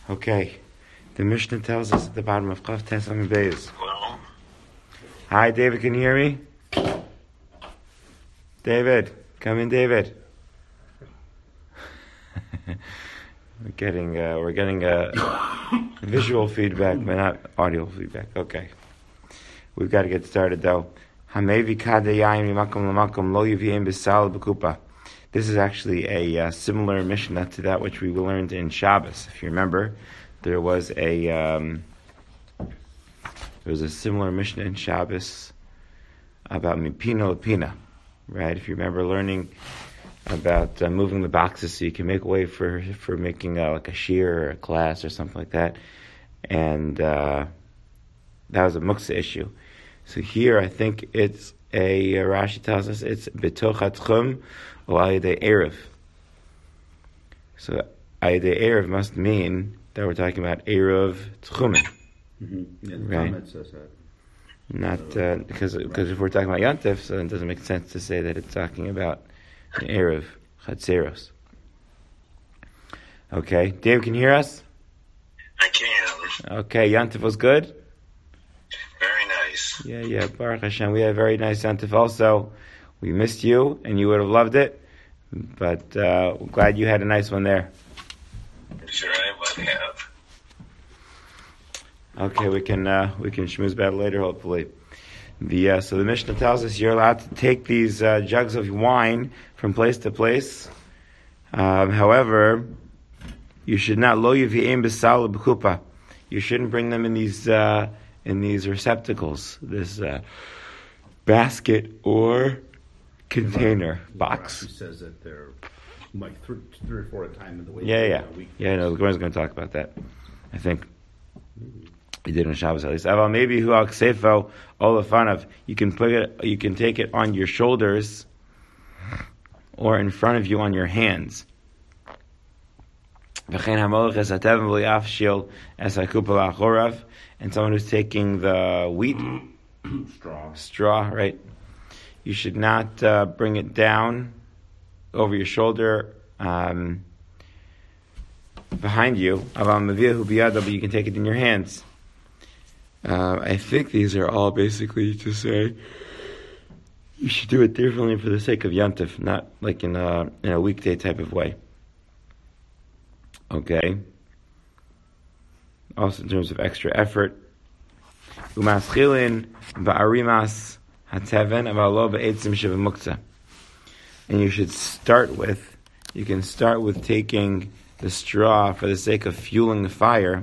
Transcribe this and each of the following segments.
Okay, the Mishnah tells us at the bottom of Chav Tes Amud Beis. Hi, David, can you hear me? David, come in, David. We're getting visual feedback, but not audio feedback. Okay, we've got to get started though. This is actually a similar Mishnah to that which we learned in Shabbos. If you remember, there was a similar Mishnah in Shabbos about Mipina Lapina, right? If you remember learning about moving the boxes so you can make way for making like a shear or a class or something like that, and that was a muksa issue. So here I think it's Rashi tells us it's betoch tchum or ayidei erev. So ayidei erev must mean that we're talking about erev tchumen. Mm-hmm. Yeah, right? Talmud says that. Not because if we're talking about Yantif, so it doesn't make sense to say that it's talking about an erev chatzeros. Okay, Dave, can you hear us? I can. Okay, Yantif was good. Very nice. Yeah, Baruch Hashem. We had a very nice Yantif also. We missed you, and you would have loved it, but glad you had a nice one there. I'm sure I would have. Okay, we can schmooze about it later, hopefully. So the Mishnah tells us you're allowed to take these jugs of wine from place to place. However, you should not lo yiv'im b'sal b'kupa. You shouldn't bring them in these receptacles, this basket or container box. Rashi says that they're like three or four at a time in the week. Yeah. No, the Gemara is going to talk about that. I think he did on Shabbos at least. Aval maybe hu al ksefo olafanav. You can take it on your shoulders or in front of you on your hands. And someone who's taking the wheat straw, right? You should not bring it down over your shoulder behind you. But you can take it in your hands. I think these are all basically to say you should do it differently for the sake of Yantif, not like in a weekday type of way. Okay. Also in terms of extra effort. Umaschilin ba'arimas hateven avalo ba'etzim shevamuktzah. And you can start with taking the straw for the sake of fueling the fire.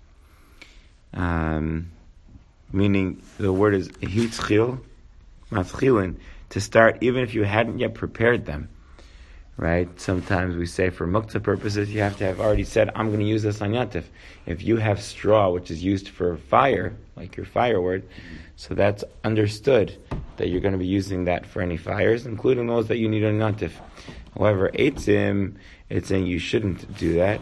Meaning the word is hitzchil, maschilin, to start even if you hadn't yet prepared them. Right? Sometimes we say for muktzah purposes, you have to have already said, I'm going to use this on Yantif. If you have straw, which is used for fire, like your fire word, so that's understood that you're going to be using that for any fires, including those that you need on Yantif. However, eitzim, it's saying you shouldn't do that.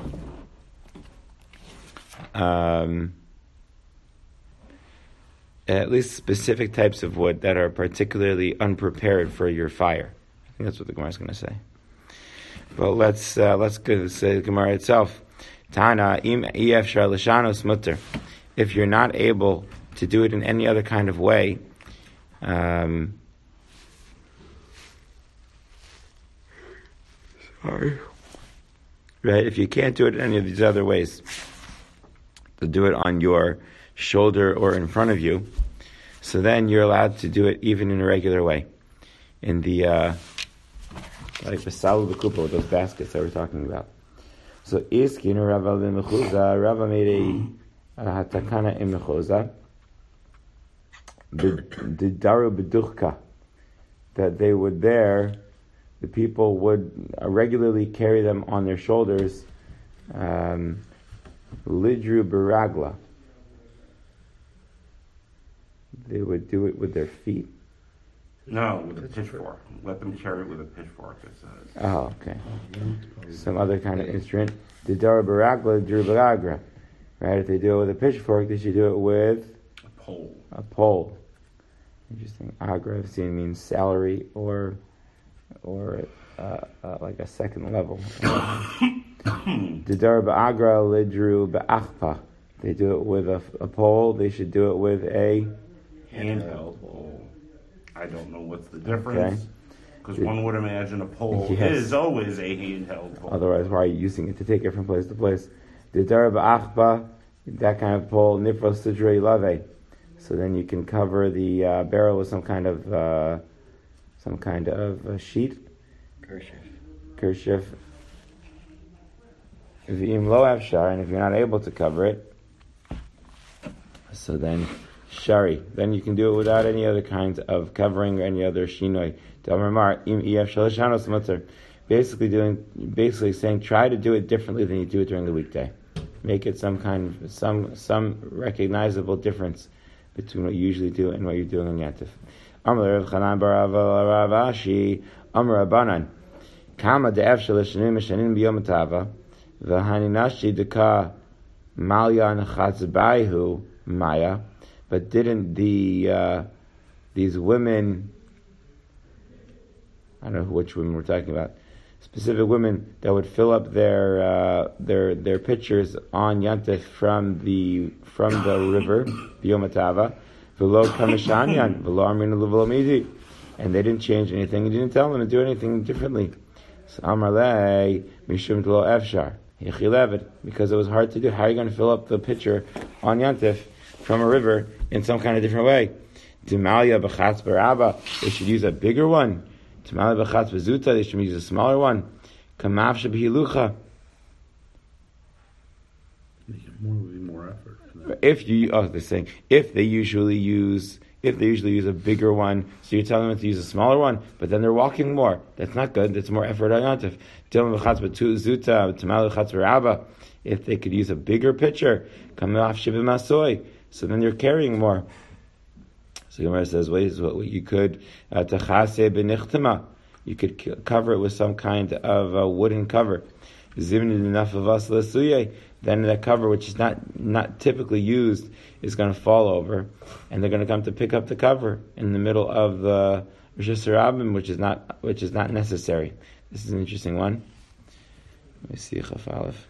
At least specific types of wood that are particularly unprepared for your fire. I think that's what the Gemara is going to say. But let's go say the Gemara itself. Tana im efshar l'shanos mutter. If you're not able to do it in any other kind of way, sorry, right? If you can't do it in any of these other ways, to do it on your shoulder or in front of you, so then you're allowed to do it even in a regular way, in the like the salu b'kupa with those baskets that we're talking about. So Iskin Rava b'mechuza, Rava made a hatakana in mechuza, b'daru b'duchka, that they would the people would regularly carry them on their shoulders, lidru b'ragla. They would do it with their feet. No, with a pitchfork. Let them carry it with a pitchfork, it says. Oh, okay. Some other kind of instrument. The dara baragla, durubaragra. Right? If they do it with a pitchfork, they should do it with a pole. Interesting. Agra, I've seen means salary or like a second level. Didar ba'agra lidru ba'achpa. They do it with a pole. They should do it with a handheld pole. I don't know what's the difference. Because one would imagine a pole is always a handheld pole. Otherwise, why are you using it to take it from place to place? Didar ba'achpa, that kind of pole. Nifros sidrei lave. So then you can cover the barrel with some kind of sheet. Kershif. V'im lo afshar, and if you're not able to cover it, so then shari. Then you can do it without any other kinds of covering or any other shinoi. Basically saying, try to do it differently than you do it during the weekday. Make it some recognizable difference between what you usually do and what you're doing on Yantif. Amar Rav Chanan bar Rav Ashi, Amar Rabbanan, Kama de'ef shalishanim mishanim b'yom tava, v'haninashi deka malyan chatzbaihu maya. But didn't these women, I don't know which women we're talking about, specific women that would fill up their pitchers on Yantif from the river, B'yom Hatava, v'lo kamishanyan, v'lo amrinu l'v'lo midi, and they didn't change anything. He didn't tell them to do anything differently. So Amar lei mishum t'lo efshar hichilevet, because it was hard to do. How are you going to fill up the pitcher on Yantif from a river in some kind of different way? Timalia b'chatz baraba, they should use a bigger one. Timalia b'chatz b'zuta, they should use a smaller one. Kamav shebihilucha. More effort. If they usually use a bigger one, so you're telling them to use a smaller one, but then they're walking more. That's not good. That's more effort on Yantif. If they could use a bigger pitcher, so then you're carrying more. So Gemara says, what you could you could cover it with some kind of a wooden cover. Then that cover, which is not typically used, is going to fall over, and they're going to come to pick up the cover in the middle of the Rosh Hashanah, which is not necessary. This is an interesting one. Let me see Chaf Aleph.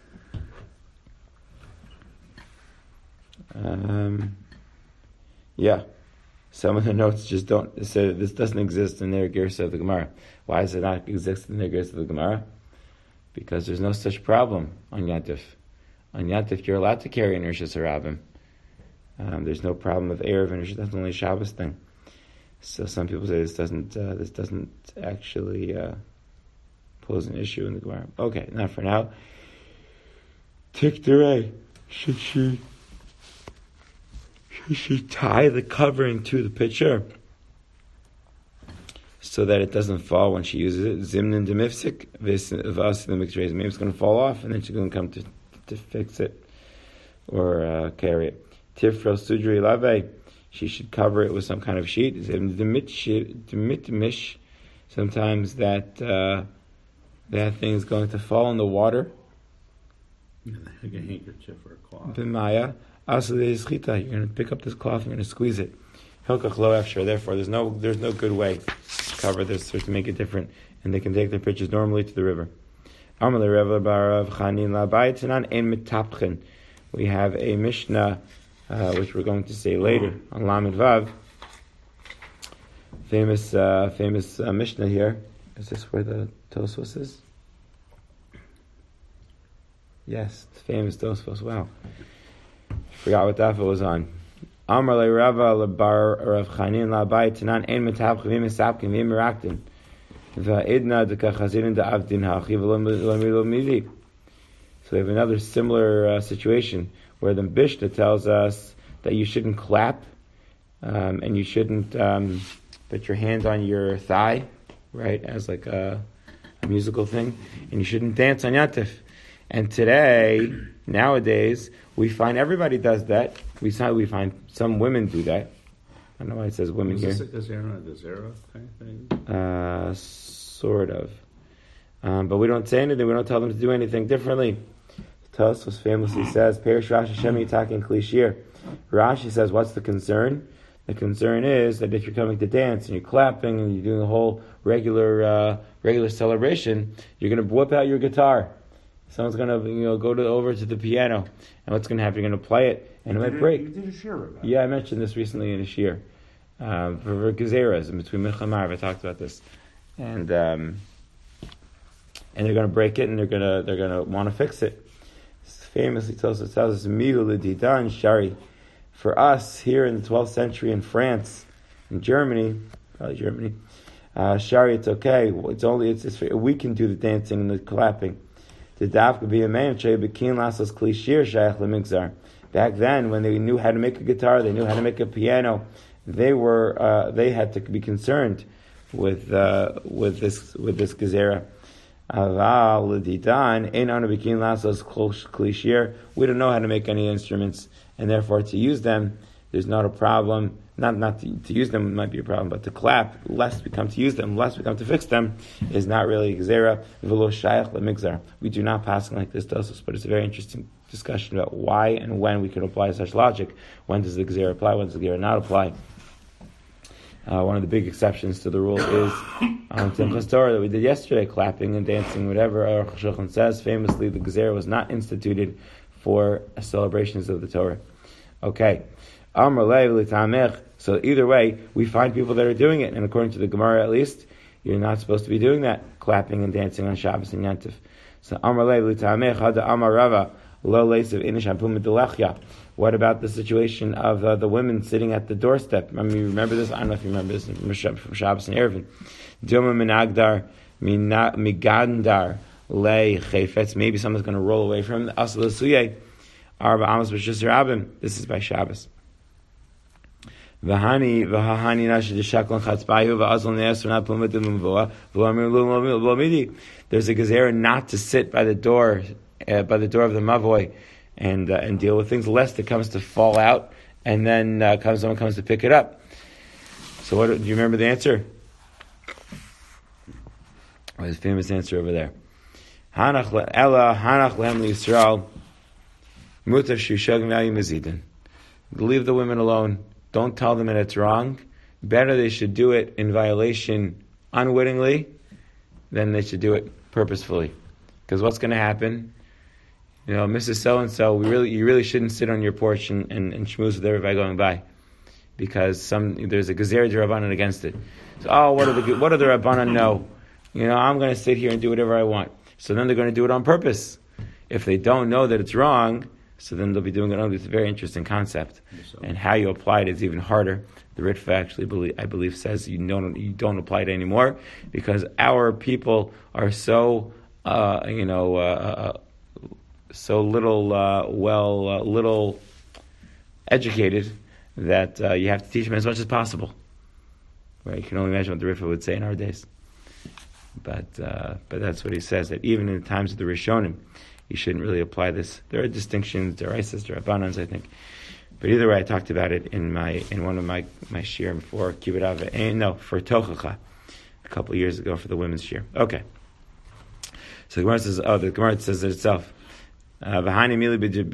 Some of the notes just don't say this doesn't exist in their Gersa of the Gemara. Why does it not exist in their Gersa of the Gemara? Because there's no such problem on Yantif. On Yantif, you're allowed to carry an Rosh Hashanah. There's no problem with Erev and Rosh. That's only a Shabbos thing. So some people say this doesn't actually pose an issue in the Gemara. Okay, not for now. Tikterei, should she tie the covering to the pitcher so that it doesn't fall when she uses it? Zimnin demifsik, vas the mixed rays. Maybe it's going to fall off, and then she's going to come to fix it or carry it. Tifro sudri lave, she should cover it with some kind of sheet. Sometimes that thing is going to fall in the water. Like a handkerchief or a cloth. B'maya, you're going to pick up this cloth and you're going to squeeze it. Hilkach lo efshar. Therefore, there's no good way to cover this or to make it different, and they can take their pitchers normally to the river. We have a Mishnah, which we're going to say later on Lamed Vav. Famous Mishnah here. Is this where the Tosfos is? Yes, the famous Tosfos. Wow, forgot what daf it was on. Amar le Rava le bar Rav Chanin la Abai Tanan ein metavchim v'im esapkim v'im meraktin v'idna dekachazinin da'avdin ha'achiv l'milo midi. So we have another similar situation where the Mishnah tells us that you shouldn't clap and you shouldn't put your hands on your thigh, right, as like a musical thing, and you shouldn't dance on Yantif. And today, nowadays, we find everybody does that. We find some women do that. I don't know why it says women here. Is this a Gazera kind of thing? Sort of. But we don't say anything. We don't tell them to do anything differently. Tosfos famously says, Perish Rashi Shem Yitakin Klishir. Rashi says, what's the concern? The concern is that if you're coming to dance and you're clapping and you're doing a whole regular celebration, you're going to whip out your guitar. Someone's going to go over to the piano, and what's going to happen? You're going to play it, and it might break. You did a shir about it. Yeah, I mentioned this recently in a shir. For Gezeras, in between Mincha and Marv, I talked about this. And they're going to break it, and they're going to want to fix it. Famously tells us Mihu L'Didan Shari. For us here in the 12th century in France, in Germany, probably Germany, Shari, it's okay. It's we can do the dancing and the clapping. The daf could be a man bekin lasas klishir shaykh lemigzar. Back then, when they knew how to make a guitar, they knew how to make a piano. They had to be concerned with this gezerah. We don't know how to make any instruments, and therefore to use them, there's not a problem. Not to use them might be a problem, but to clap, lest we come to use them, lest we come to fix them, is not really gezerah. V'lo shayach lemigzar. We do not pass like this does, but it's a very interesting discussion about why and when we can apply such logic. When does the gezerah apply? When does the gezerah not apply? One of the big exceptions to the rule is on Simchas Torah that we did yesterday, clapping and dancing, whatever. Aruch HaShulchan says famously the gezerah was not instituted for celebrations of the Torah. Okay. So either way, we find people that are doing it, and according to the Gemara at least, you're not supposed to be doing that, clapping and dancing on Shabbos and Yantif. So what about the situation of the women sitting at the doorstep? Remember this? I don't know if you remember this from Shabbos and Erevin. Duma minagdar migandar lei chayfetz. Maybe someone's going to roll away from the asal asuyeh. Arba amos b'shus rabim. This is by Shabbos. V'hani nashi d'shaklan chatzbayu v'azal ne'es v'nat plumatim v'voa v'lomidi. There's a gezerah not to sit by the door of the mavoy and deal with things, lest it comes to fall out, and then someone comes to pick it up. So, do you remember the answer? His famous answer over there. Hanach lehem liyisrael mutav shushagim v'ayim mazidin. Leave the women alone. Don't tell them that it's wrong. Better they should do it in violation unwittingly than they should do it purposefully. Because what's going to happen? Mrs. So-and-so, you really shouldn't sit on your porch and schmooze with everybody going by, because there's a gezerah d'Rabbanan against it. So, what do the Rabbanan know? I'm going to sit here and do whatever I want. So then they're going to do it on purpose. If they don't know that it's wrong, so then they'll be doing it. It's a very interesting concept, and how you apply it is even harder. The Ritva actually, I believe, says you don't apply it anymore, because our people are so little educated that you have to teach them as much as possible. Right? You can only imagine what the Ritva would say in our days. But that's what he says, that even in the times of the Rishonim, you shouldn't really apply this. There are distinctions, deraisas, derabanans, I think. But either way, I talked about it in one of my shiurim for Kibbut Ava, for Tochacha, a couple of years ago for the women's shiur. Okay. So the Gemara says it itself. This is only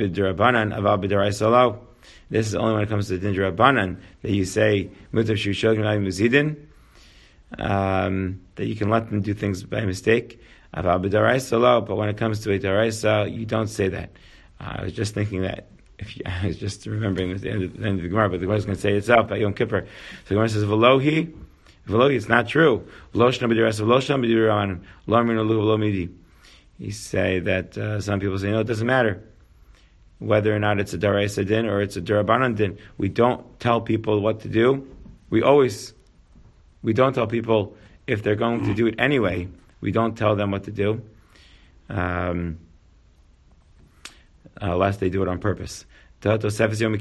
when it comes to the din d'Rabbanan that you say mutav shushagim v'ayim mazidin, that you can let them do things by mistake. But when it comes to a daraisa, you don't say that. I was just thinking that. I was just remembering at the end of the Gemara, but the Gemara is going to say it itself at Yom Kippur. So the Gemara says, V'lohi, it's not true. You say that some people say, no, it doesn't matter whether or not it's a daraisa din or it's a darabanan din. We don't tell people what to do. We don't tell people if they're going to do it anyway. We don't tell them what to do, unless they do it on purpose. And Tosefes Yom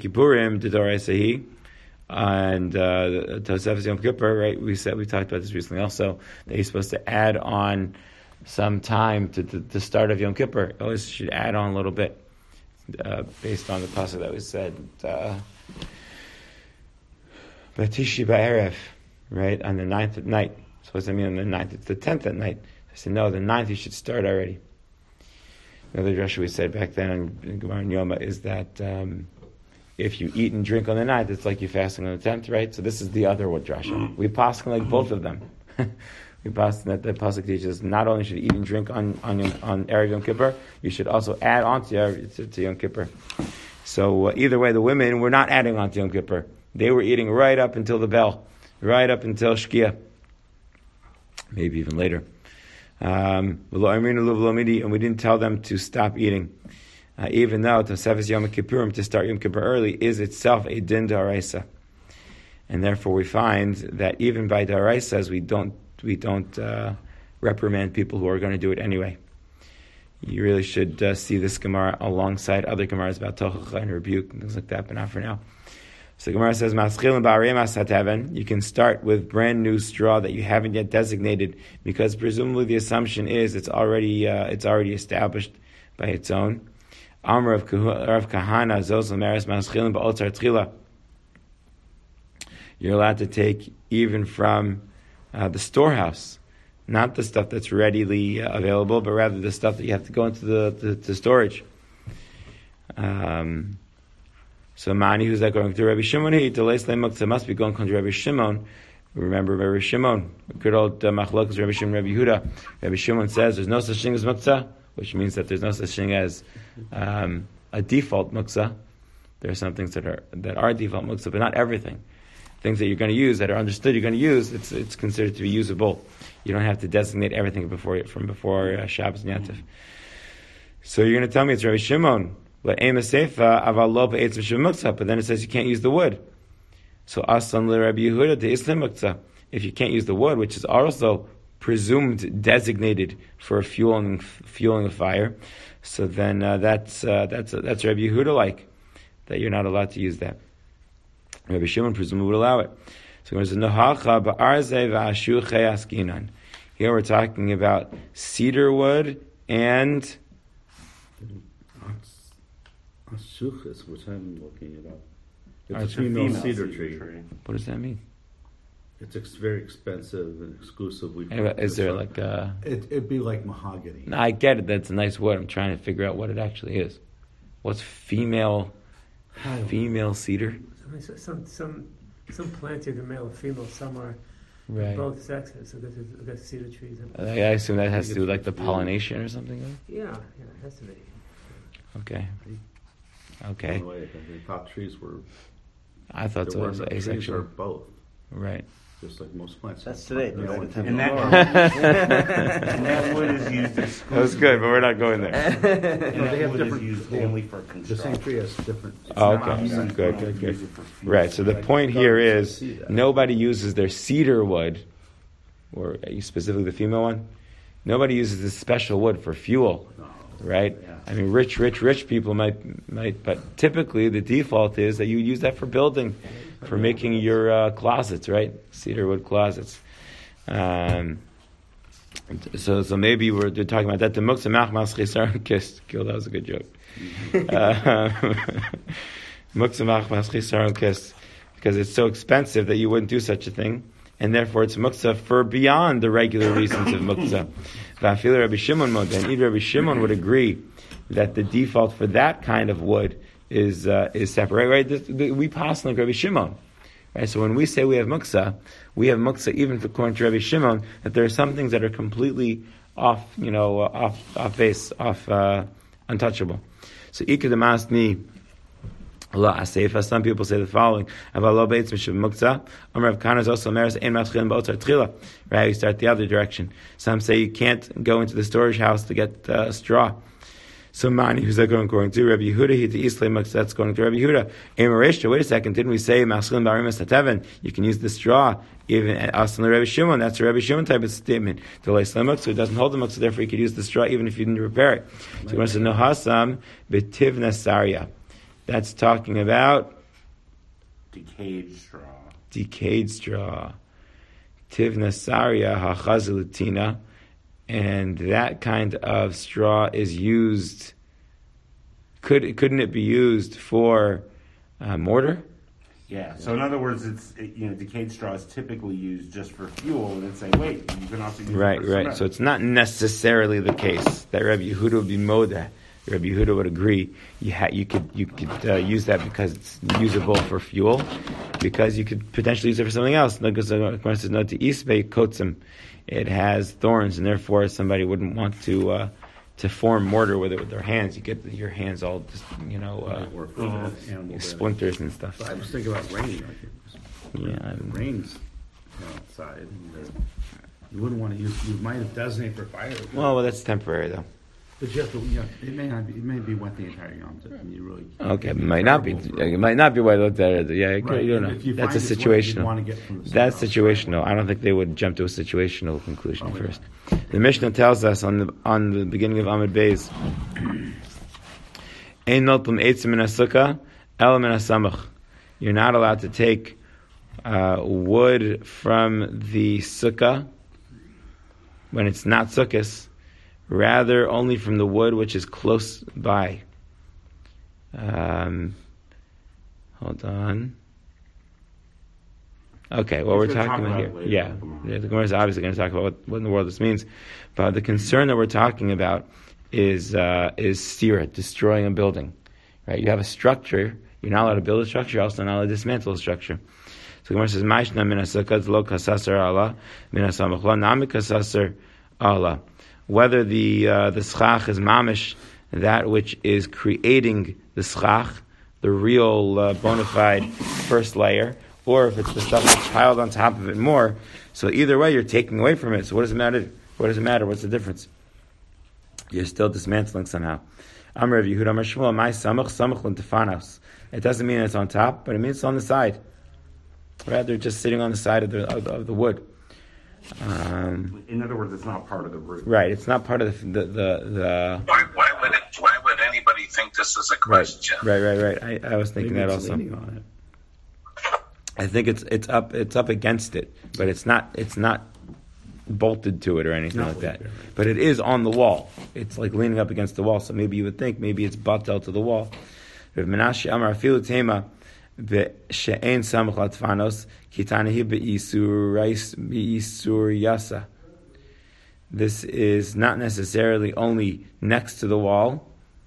Kippur, right? We talked about this recently also, that he's supposed to add on some time to the start of Yom Kippur. Always should add on a little bit, based on the pasuk that was said, Batishi Ba'erev, right, on the 9th at night. So what does that mean on the 9th? It's the 10th at night. I said, no, the 9th you should start already. Another drasha we said back then in Gemara and Yoma is that if you eat and drink on the 9th, it's like you're fasting on the 10th, right? So this is the other drasha. We paskin like both of them. we pass that the pasuk teaches not only should you eat and drink on Erev Yom Kippur, you should also add on to Yom Kippur. So either way, the women were not adding on to Yom Kippur. They were eating right up until the bell, right up until Shkia, maybe even later. And we didn't tell them to stop eating. Even though Tosefes Yom Kippurim, to start Yom Kippur early, is itself a din d'oraisa. And therefore we find that even by d'oraisas, we don't reprimand people who are going to do it anyway. You really should see this Gemara alongside other Gemaras about Tochacha and rebuke and things like that, but not for now. So the Gemara says, you can start with brand new straw that you haven't yet designated, because presumably the assumption is it's already established by its own. Amr of Kahana, Zos Maris Maschilin Ba'otzar Tchila. You're allowed to take even from the storehouse, not the stuff that's readily available, but rather the stuff that you have to go into the storage. So Mani, who's that going to Rabbi Shimon? He must be going to Rabbi Shimon. Remember Rabbi Shimon, good old Machlokas Rabbi Shimon, Rabbi Yehuda. Rabbi Shimon says there's no such thing as muktzah, which means that there's no such thing as a default muktzah. There are some things that are default muktzah, but not everything. Things that you're going to use, that are understood you're going to use, it's considered to be usable. You don't have to designate everything before Shabbos and Yantif. So you're going to tell me it's Rabbi Shimon, but then it says you can't use the wood. So Aslan le Rabbi Yehuda de Islam muktzah. If you can't use the wood, which is also presumed designated for fueling a fire, so then that's Rabbi Yehuda like that you're not allowed to use that. Rabbi Shimon presumably would allow it. So there's a nohacha ba'arze v'ashuche askinan. Here we're talking about cedar wood and ashuches, which I'm looking it up. It's a female cedar tree. What does that mean? It's very expensive and exclusive. Is there like a... It'd be like mahogany. No, I get it. That's a nice word. I'm trying to figure out what it actually is. What's female cedar? Some plants, either male or female, some are right. Both sexes. So there's cedar trees. I assume that has to do with like the pollination or something. Yeah, it has to be. Okay. By the way, the top trees were... I thought so. It was asexual. Trees are both. Right. Just like most plants. That's today. And that wood is used exclusively. That was good, but we're not going there. And that wood is used only for construction. The same tree has different... Okay, good. Right, so the point here is nobody uses their cedar wood, or specifically the female one, nobody uses this special wood for fuel, right? Yeah. I mean, rich people might, but typically the default is that you use that for building, for making your closets, right? Cedar wood closets. So maybe we're talking about that. The muktzah machmas chisar kist. That was a good joke. Muktzah machmas chisar kist, because it's so expensive that you wouldn't do such a thing, and therefore it's muktzah for beyond the regular reasons of muktzah. V'afil Rabbi Shimon mod, and even Rabbi Shimon would agree that the default for that kind of wood is separate, right? We pass like Rabbi Shimon, right? So when we say we have muktzah even for according to Rabbi Shimon, that there are some things that are completely off base, untouchable. So ikar demasni la asefa. Some people say the following: Avalo beitz mishav muktzah. Amar Rav Kana is also meres ein matchilin ba'otzar tchila. Right? You start the other direction. Some say you can't go into the storage house to get straw. So Mani, who's that going to? Rabbi Yehuda, he to Islay Muktzah, that's going to Rabbi Yehuda. Emarishta, wait a second, didn't we say Maschilin Barimas Hateven? You can use the straw, even at Aslan Rabbi Shimon, that's a Rabbi Shimon type of statement. The Islay Muktzah, it doesn't hold the Muktzah, therefore you could use the straw even if you didn't repair it. So he says, No Hasam, Betivna Sarya. That's talking about decayed straw. Tivna Sarya, Hachazilatina. And that kind of straw is used. Couldn't it be used for mortar? Yeah. So in other words, decayed straw is typically used just for fuel, and it's like, wait, you can also use it for cement. So it's not necessarily the case that Rabbi Yehuda would be moda Rabbi Yehuda would agree you could use that because it's usable for fuel, because you could potentially use it for something else. Because the Gemara says no to isbei kotzim, it has thorns, and therefore somebody wouldn't want to form mortar with it with their hands. You get your hands all just splinters and stuff. So I was thinking about rain. Rain's outside. You wouldn't want to use. You might have designated for fire. Well, that's temporary though. But you have to. It may not be. It may be wet the entire Yom Tov, and you really. Okay, it might not be. It might not be why looked at it. Yeah, right. You don't know. That's a situational. That's situational. I don't think they would jump to a situational conclusion first. The Mishnah tells us on the beginning of Amud Beis, "Ein notlam eitzim min hasukah, ela min hasamach." You're not allowed to take wood from the sukkah when it's not sukkahs. Rather, only from the wood which is close by. Hold on. Okay, what we're talking about here. Yeah, the Gemara is obviously going to talk about what in the world this means. But the concern that we're talking about is stira, destroying a building. Right? You have a structure. You're not allowed to build a structure. You're also not allowed to dismantle a structure. So the Gemara says, "Ma'ishna min hasukah lo kasasar Allah min hasamach lo nami kasasar Allah." Whether the schach is mamish, that which is creating the schach, the real bona fide first layer, or if it's the stuff that's piled on top of it more. So either way, you're taking away from it. So what does it matter? What's the difference? You're still dismantling somehow. Amar Rav Yehuda Amar Shmuel, my samach l'tefanos. It doesn't mean it's on top, but it means it's on the side. Rather, just sitting on the side of the wood. In other words, it's not part of the roof. Right, it's not part of the Why would anybody think this is a question? Right. I was thinking Maybe that it's also. leaning on it. I think it's up against it, but it's not bolted to it or anything like that. Right. But it is on the wall. It's like leaning up against the wall. So maybe you would think maybe it's batel to the wall. Rav Menashe Amar afilu tema she'ein samach latfanos kitanahi be'isur yasa. This is not necessarily only next to the wall,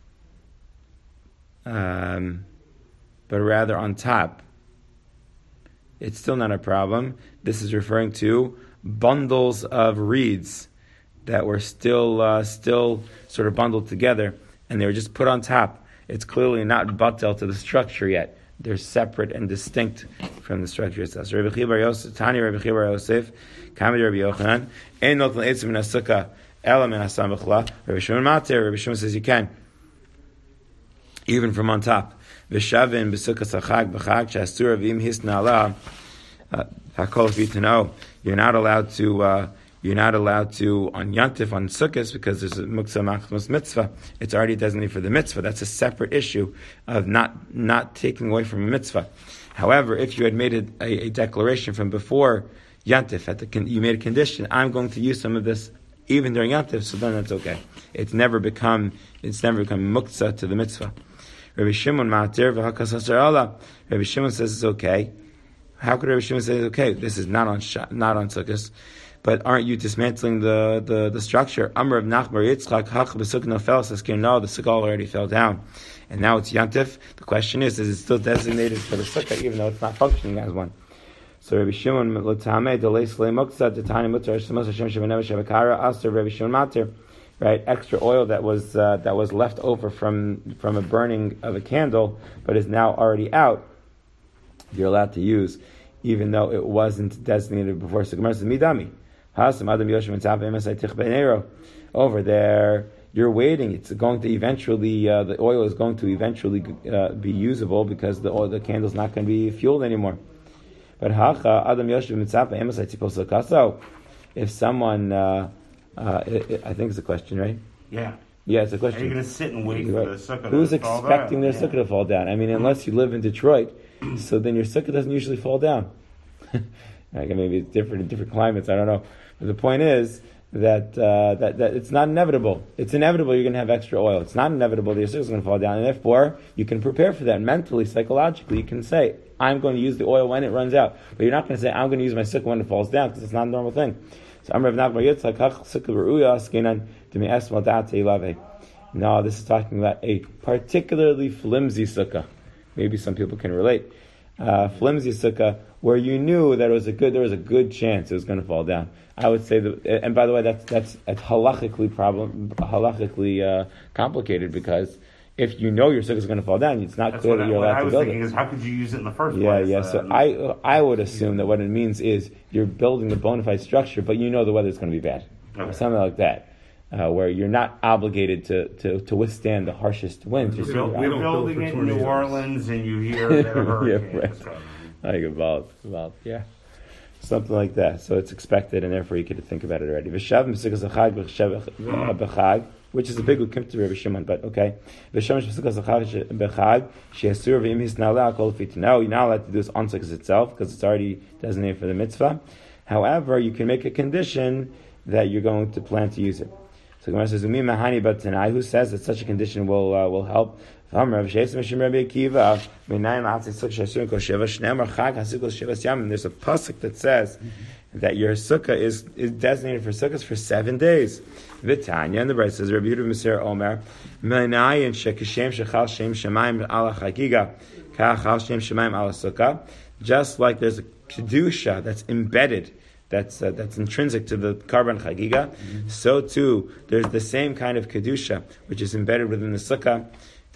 but rather on top. It's still not a problem. This is referring to bundles of reeds that were still sort of bundled together, and they were just put on top. It's clearly not batel to the structure yet. They're separate and distinct from the structure itself. So Rabbi Chiya bar Yosef, Tani Rabbi Chiya bar Yosef, Kamei Rabbi Yochanan, Ein noten eitzim min hasukah, ela min hasamach. Rabbi Shimon Mater, Rabbi Shimon says you can, even from on top. V'shavin b'sukas hachag b'chag she'asur v'im hisna ala. Hakol for you to know, you're not allowed to on Yantif, on Sukkot, because there's a Muktzah Machmas mitzvah. It's already designated for the mitzvah. That's a separate issue of not taking away from a mitzvah. However, if you had made a declaration from before Yantif, you made a condition, I'm going to use some of this even during Yantif, so then that's okay. It's never become Muktzah to the mitzvah. Rabbi Shimon Ma'atir v'hakasasar Allah. Rabbi Shimon says it's okay. How could Rabbi Shimon say it's okay? This is not on Sukkot. But aren't you dismantling the structure? Amr of Nachbar Yitzchak Hach b'Sukkah Nofel says, no, the Sukkah already fell down, and now it's Yantif. The question is it still designated for the Sukkah, even though it's not functioning as one? So Rabbi Shimon l'tamei delei slei muktzah detani mutar shemos Hashem shebenev shavakara aser Rabbi Shimon matir. Right, extra oil that was left over from a burning of a candle, but is now already out. You're allowed to use, even though it wasn't designated before. So Gemara says midami. Over there, you're waiting. It's going to eventually, the oil is going to eventually be usable because the candle's not going to be fueled anymore. But if someone, I think it's a question, right? Yeah. Yeah, it's a question. Are you going to sit and wait for the sukkah Who's to fall down? Who's expecting their sukkah to fall down? I mean, unless you live in Detroit, so then your sukkah doesn't usually fall down. Maybe it's different in different climates, I don't know. But the point is that it's not inevitable. It's inevitable you're going to have extra oil. It's not inevitable that your sukkah is going to fall down, and therefore you can prepare for that mentally, psychologically. You can say, I'm going to use the oil when it runs out. But you're not going to say, I'm going to use my sukkah when it falls down, because it's not a normal thing. So No, this is talking about a particularly flimsy sukkah. Maybe some people can relate. Flimsy sukkah where you knew that there was a good chance it was going to fall down. I would say that, and by the way, that's halachically complicated, because if you know your sukkah is going to fall down, it's not clear that you're allowed to build it. What I was thinking is, how could you use it in the first place? Yeah. So I would assume that what it means is you're building a bona fide structure, but you know the weather's going to be bad, or something like that. Where you're not obligated to withstand the harshest winds. You're building it in New Orleans, and you hear that a hurricane is coming. Like about, something like that. So it's expected, and therefore you get to think about it already. V'shav m'sukas b'chag, which is a big ukim to Rabbi Shimon, but okay. V'shav m'sukas b'chag she'asur v'im hisnala kol fit. No, you're not allowed to do this on sukkahs itself because it's already designated for the mitzvah. However, you can make a condition that you're going to plan to use it. So Gemara says, "Umi mahani but Tanai, who says that such a condition will help?" There's a pasuk that says that your sukkah is designated for sukkahs for 7 days. Vitanya, and the Bride says, Rabbi Yehuda Meser Omer, Menayin shekashem shechal shem shemaim ala chagiga kachal shem shemaim ala sukkah. Just like there's a kedusha that's embedded, that's intrinsic to the Karban Chagiga, so too there's the same kind of kedusha which is embedded within the sukkah.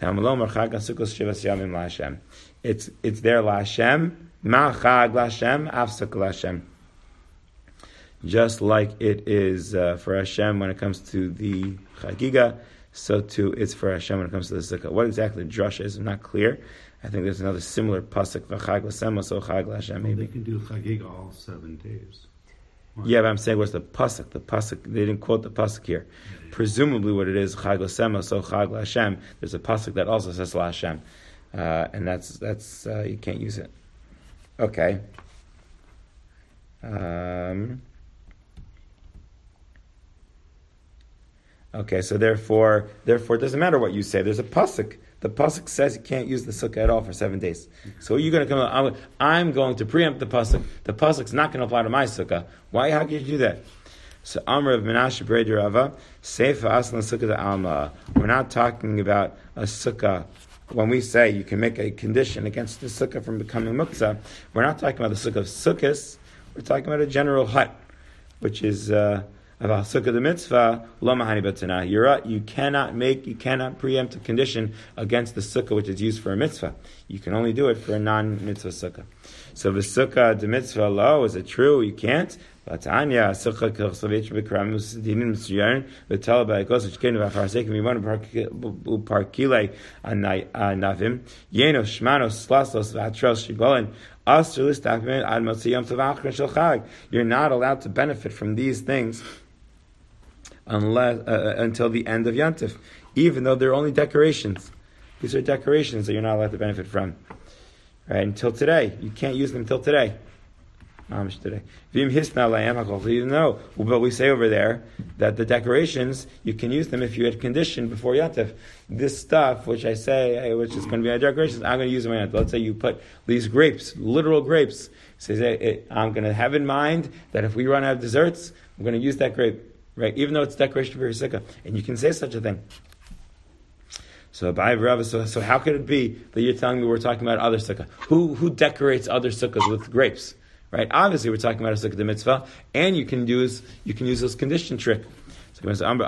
It's there LaHashem, Ma'chag LaHashem, Afsuk LaHashem. Just like it is for Hashem when it comes to the Chagiga, so too it's for Hashem when it comes to the sukkah. What exactly drush is, I'm not clear. I think there's another similar pasuk, V'chag l'Shem, so Chag LaHashem. Maybe they can do Chagiga all 7 days. Yeah, but I'm saying what's the pasuk? The pasuk, they didn't quote the pasuk here. Presumably, what it is, Chag l'Sema, so Chag l'Hashem. There's a pasuk that also says l'Hashem, and that's you can't use it. Okay. Okay, so therefore, it doesn't matter what you say. There's a pasuk. The pasuk says you can't use the sukkah at all for 7 days. So you're going to come up, I'm going to preempt the pasuk. The pasuk's not going to apply to my sukkah. Why? How can you do that? So Amr of Menashe Breder Rava, Seifa Aslan Sukkah Alma. We're not talking about a sukkah. When we say you can make a condition against the sukkah from becoming muktzah, we're not talking about the sukkah of sukkahs. We're talking about a general hut, which is about sukkah the mitzvah. Lo mahani b'tanah. You cannot preempt a condition against the sukkah which is used for a mitzvah. You can only do it for a non-mitzvah sukkah. So the sukkah the mitzvah lo, is it true? You can't. Latanya sukkah k'chsavich b'kramus dinin mitzriyon v'tel ba'ikos v'chkein v'acharsek v'imon u'parkilei anavim yeno shmanos slasos v'atros shigolin. You're not allowed to benefit from these things until the end of Yantif, even though they're only decorations. These are decorations that you're not allowed to benefit from. Right? Until today. You can't use them until today. Today. No, but we say over there that the decorations, you can use them if you had conditioned before Yantif. This stuff, which I say, which is going to be my decorations, I'm going to use them on Yantif. Let's say you put these grapes, literal grapes. Says I'm going to have in mind that if we run out of desserts, I'm going to use that grape, right? Even though it's decoration for your sukkah, and you can say such a thing. So how could it be that you're telling me we're talking about other sukkah? Who decorates other sukkahs with grapes? Right? Obviously, we're talking about a sukkah the mitzvah, and you can use this condition trick. So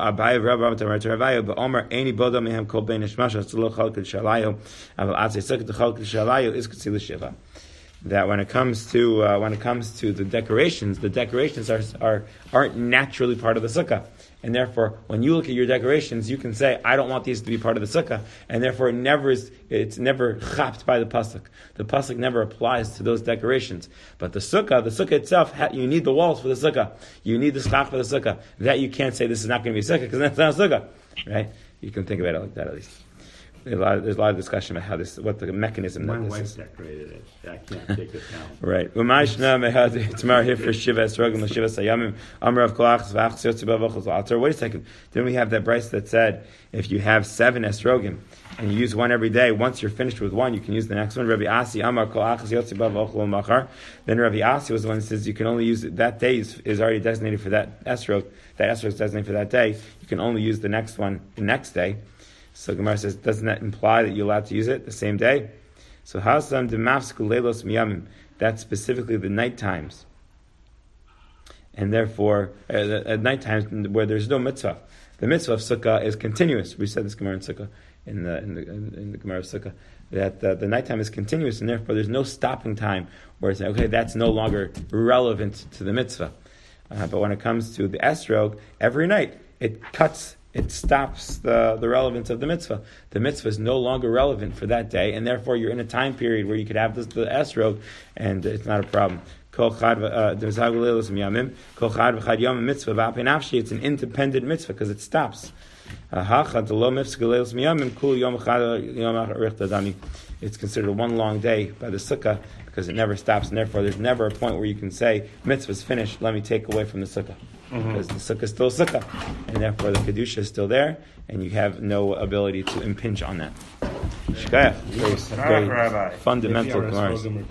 that when it comes to the decorations aren't naturally part of the sukkah. And therefore, when you look at your decorations, you can say, I don't want these to be part of the sukkah. And therefore, it's never chapped by the pasuk. The pasuk never applies to those decorations. But the sukkah itself, you need the walls for the sukkah. You need the schach for the sukkah. That you can't say this is not going to be a sukkah, because that's not a sukkah. Right? You can think about it like that at least. there's a lot of discussion about what the mechanism My that this wife is. decorated it. I can't take it down. Right. Tomorrow here for Shiva Esrogim, Shiva Sayamim, Amar of Kolachas, Vachs Yotziba Vachos Altar. Wait a second. Then we have that brace that said if you have 7 Esrogim and you use one every day, once you're finished with one, you can use the next one. Rabbi Asi, Amar Kolachas Yotziba Vachol Machar. Then Rabbi Asi was the one that says you can only use it, that day is already designated for that Esrog. That Esrog is designated for that day. You can only use the next one the next day. So Gemara says, doesn't that imply that you're allowed to use it the same day? So Hasam demafsku leilos miyamim. That's specifically the night times, and therefore at night times where there's no mitzvah. The mitzvah of sukkah is continuous. We said this Gemara in sukkah in the Gemara of sukkah that the nighttime is continuous, and therefore there's no stopping time where it's okay. That's no longer relevant to the mitzvah. But when it comes to the esrog, every night it cuts. It stops the relevance of the mitzvah. The mitzvah is no longer relevant for that day, and therefore you're in a time period where you could have the esrog, and it's not a problem. It's an independent mitzvah because it stops. It's considered one long day by the sukkah because it never stops, and therefore there's never a point where you can say, mitzvah's finished, let me take away from the sukkah. Because the sukkah is still sukkah, and therefore the kedusha is still there, and you have no ability to impinge on that. Shkaya, very fundamental Gemara.